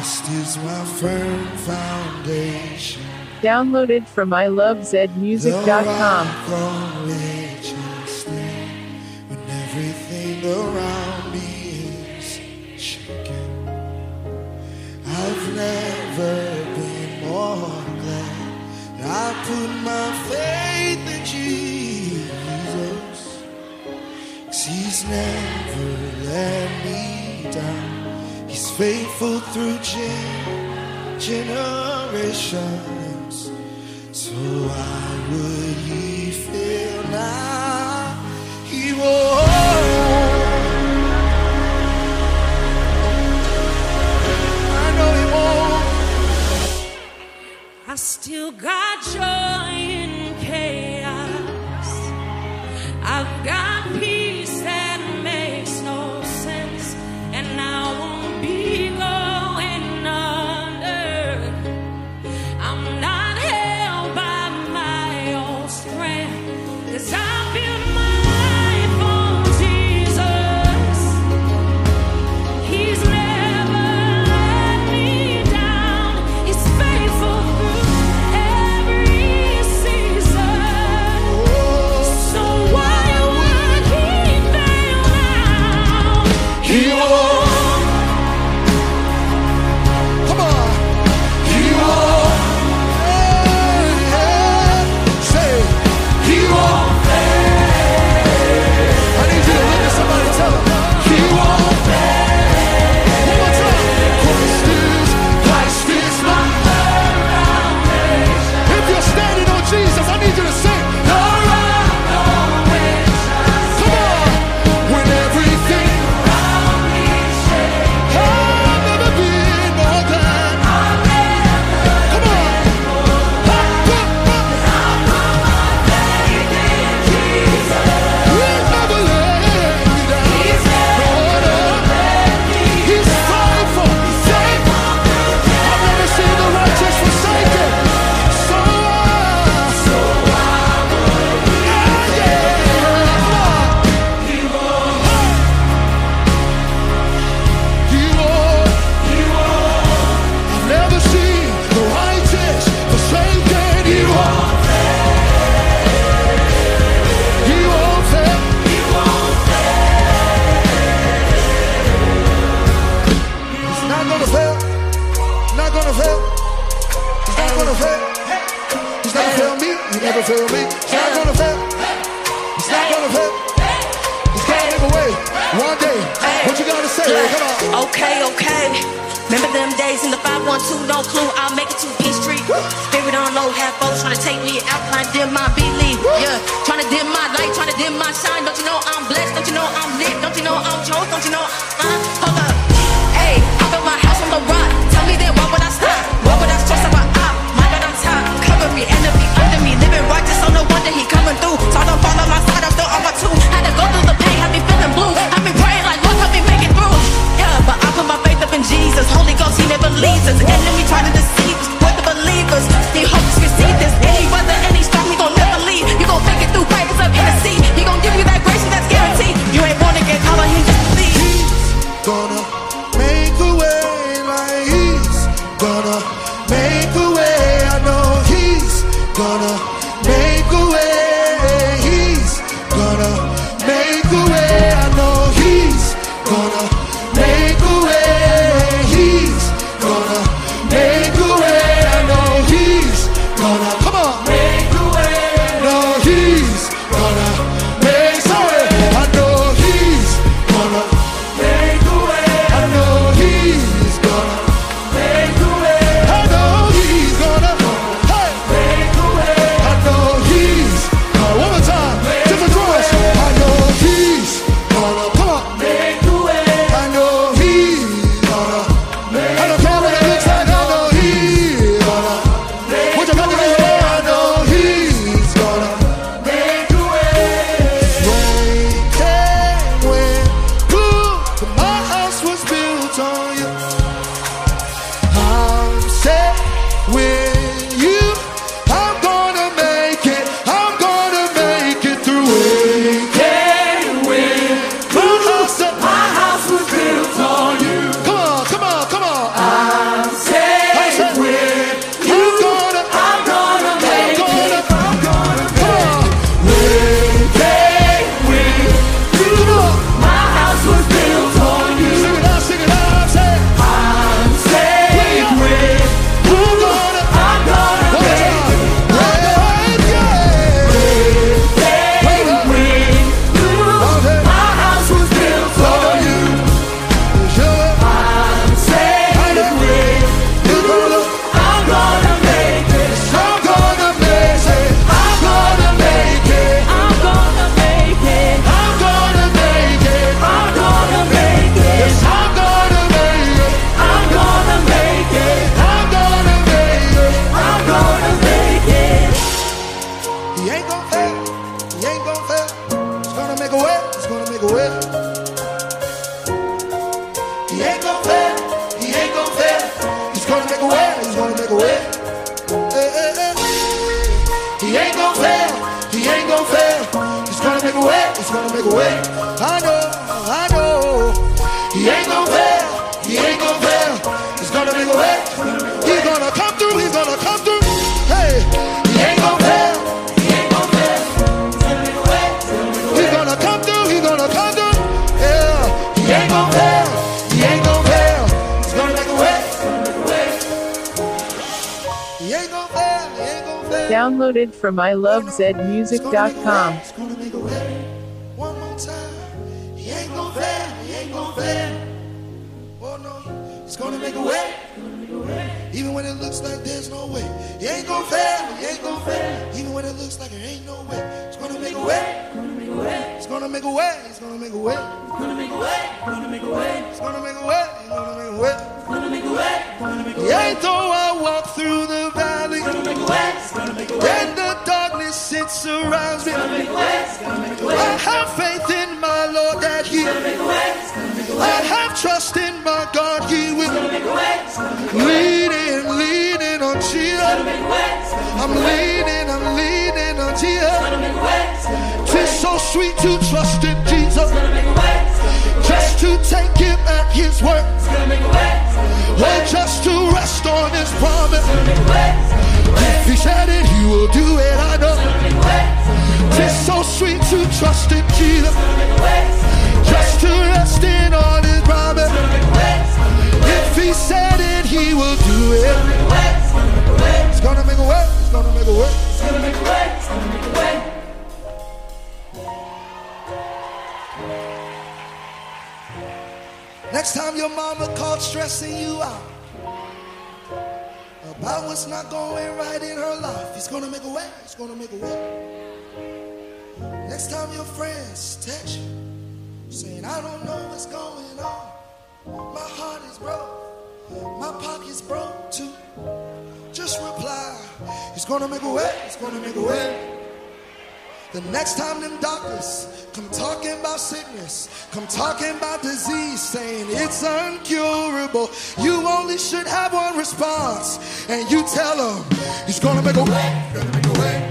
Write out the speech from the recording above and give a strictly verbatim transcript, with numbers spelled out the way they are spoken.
Christ is my firm foundation. Downloaded from I love zed music dot com. When everything around me is shaking, I've never been more glad that I put my faith in Jesus. 'Cause he's never let me down. He's faithful through gen- generations. So why would he fail now? He won't. I know he won't. I still got joy in chaos. I've got peace that makes no sense, and I won't be going under. I'm not held by my own strength, 'cause I built my life on Jesus. He's never let me down. He's faithful through every season. So why would he fail now? He won't. Come on. He won't. Hey, hey. Say, he won't fail. I need you to look at somebody and tell them, he won't fail. One more time. Christ is, Christ is my firm foundation. If you're standing on Jesus, I need you to sing. No rock, no winds. Come on. When everything around me shakes, I've never been more glad. I've never Come on. Up, up, up. He's never let me down. No, no. He's faithful. Faithful. I've never seen the righteous forsaken. So I, yeah, yeah. Come on. He won't. He won't. I've never seen the righteous forsaken. He won't. He won't fail. He's not gonna fail. Not gonna fail. He's not gonna fail. He's never failed me. He never failed me. He's not gonna fail. He's not gonna fail. He's gonna make a way. One day. What you gotta say? Come on. Okay, okay. Remember them days in the five one two, no clue, I'll make it to Peachtree. Spirit on low, half foes trying to take me out, trying to dim my belief. Yeah, trying to dim my light, trying to dim my shine. Don't you know I'm blessed? Don't you know I'm lit? Don't you know I'm chose? Don't you know I'm hold up. Hey, I built my house on the rock. Tell me then, why would I stop? Why would I stress about op? My God on top, cover me, enemy under me, living righteous, so no wonder he coming through. So I don't fall on my side, I'm still on my two. Had to go through the pain, had me feeling blue. I've been praying like, Lord, help me make it through. Yeah, but I put my faith up in Jesus. Holy Ghost, he never leaves us. Enemy trying to deceive us, we're the believers. He hopes we see this. Any weather, any storm, he gon' never gonna fail. He ain't gonna fail. He's gonna make a way. He's gonna make a way. He ain't gonna fail. He ain't gonna fail. He's gonna make a way. He's gonna make a way. Hey, hey, hey. He ain't gonna fail. He ain't gonna fail. He's gonna make a way. He's gonna make a way. I know. I know. He ain't gonna fail. He ain't gonna fail. He's gonna make a way. He's gonna come through. He's gonna come through. Hey, he ain't gonna fail. He ain't gonna fail. He's gonna make a way. He's gonna come through. He's gonna come through. Yeah, he ain't gonna fail. He ain't gonna fail. He's gonna make a way. He ain't gonna fail. He ain't gonna fail. Downloaded from I love zed music dot com. He's gonna make a way. One more time. He ain't gonna fail. He ain't gonna fail. Oh no, he's gonna make a way. Even when it looks like there's no way. He ain't gonna fail. He ain't gonna fail. Even when it looks like there ain't no way. He's gonna make a way. He's gonna make a way. He's gonna make a way. He's gonna make a way. He's gonna make a way. He's gonna make a way. He's gonna make a way. He's gonna make a way. He's gonna make a way. Yea, though I walk through the valley, he's gonna make a way. He's gonna make a way. And the darkness it surrounds me, he's gonna make a way. He's gonna make a way. I have faith in my Lord that He will make a way. He's gonna make a way. I have trust in my God, He will make a way. Leaning, leaning on Jesus. I'm leaning, I'm leaning on Jesus. It's so sweet to trust in Jesus. Just to take Him at His word. Or just to rest on His promise. If He said it, He will do it, I know. It's so sweet to trust in Jesus. Just to rest in on His promise. If He said it, He will do it. He's gonna make a way. He's gonna make a way. He's gonna make a way. He's gonna make a way. Next time your mama called stressing you out about what's not going right in her life, He's gonna make a way. He's gonna make a way. Next time your friends text you saying, I don't know what's going on, my heart is broke, my pocket's broke too, just reply, He's gonna make a way. He's gonna make a way. The next time them doctors come talking about sickness, come talking about disease, saying it's incurable, you only should have one response, and you tell them He's gonna make a way. He's gonna make a way.